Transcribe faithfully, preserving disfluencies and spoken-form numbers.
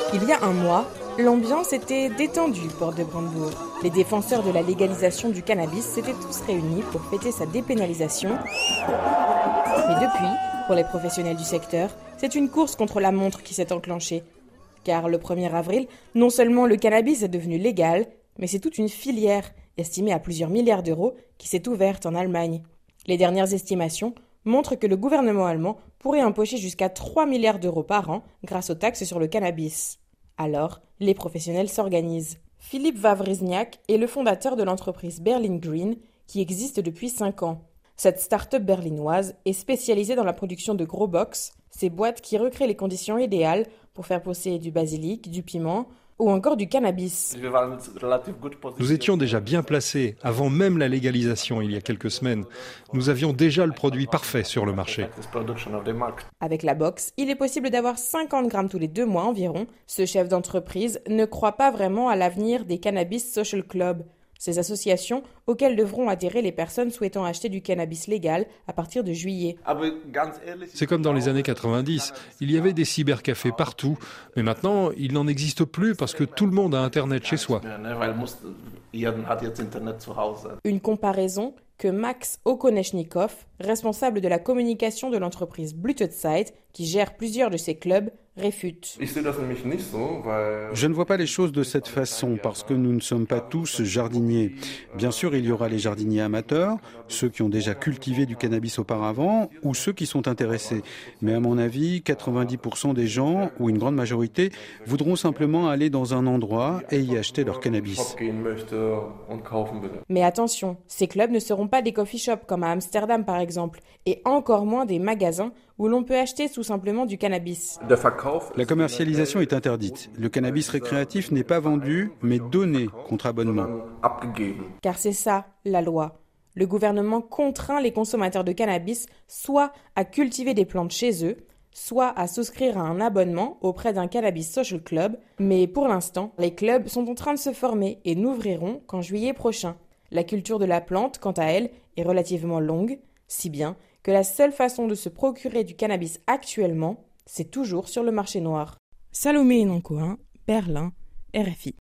Il y a un mois, l'ambiance était détendue porte de Brandebourg. Les défenseurs de la légalisation du cannabis s'étaient tous réunis pour fêter sa dépénalisation. Mais depuis, pour les professionnels du secteur, c'est une course contre la montre qui s'est enclenchée. Car le premier avril, non seulement le cannabis est devenu légal, mais c'est toute une filière, estimée à plusieurs milliards d'euros, qui s'est ouverte en Allemagne. Les dernières estimations montrent que le gouvernement allemand pourrait empocher jusqu'à trois milliards d'euros par an grâce aux taxes sur le cannabis. Alors, les professionnels s'organisent. Philippe Wawrzyniak est le fondateur de l'entreprise Berlin Green, qui existe depuis cinq ans. Cette start-up berlinoise est spécialisée dans la production de gros box, ces boîtes qui recréent les conditions idéales pour faire pousser du basilic, du piment ou encore du cannabis. Nous étions déjà bien placés, avant même la légalisation il y a quelques semaines. Nous avions déjà le produit parfait sur le marché. Avec la box, il est possible d'avoir cinquante grammes tous les deux mois environ. Ce chef d'entreprise ne croit pas vraiment à l'avenir des Cannabis Social Club, ces associations auxquelles devront adhérer les personnes souhaitant acheter du cannabis légal à partir de juillet. C'est comme dans les années quatre-vingt-dix, il y avait des cybercafés partout, mais maintenant il n'en existe plus parce que tout le monde a Internet chez soi. Une comparaison que Max Okonechnikov, responsable de la communication de l'entreprise Bluted Site, qui gère plusieurs de ces clubs, réfute. Je ne vois pas les choses de cette façon parce que nous ne sommes pas tous jardiniers. Bien sûr, il y aura les jardiniers amateurs, ceux qui ont déjà cultivé du cannabis auparavant ou ceux qui sont intéressés. Mais à mon avis, quatre-vingt-dix pour cent des gens, ou une grande majorité, voudront simplement aller dans un endroit et y acheter leur cannabis. Mais attention, ces clubs ne seront pas des coffee shops comme à Amsterdam par exemple, et encore moins des magasins où l'on peut acheter tout simplement du cannabis. La commercialisation est interdite. Le cannabis récréatif n'est pas vendu, mais donné contre abonnement. Car c'est ça, la loi. Le gouvernement contraint les consommateurs de cannabis soit à cultiver des plantes chez eux, soit à souscrire à un abonnement auprès d'un Cannabis Social Club. Mais pour l'instant, les clubs sont en train de se former et n'ouvriront qu'en juillet prochain. La culture de la plante, quant à elle, est relativement longue, si bien que la seule façon de se procurer du cannabis actuellement, c'est toujours sur le marché noir. Salomé Noncoin, Berlin, R F I.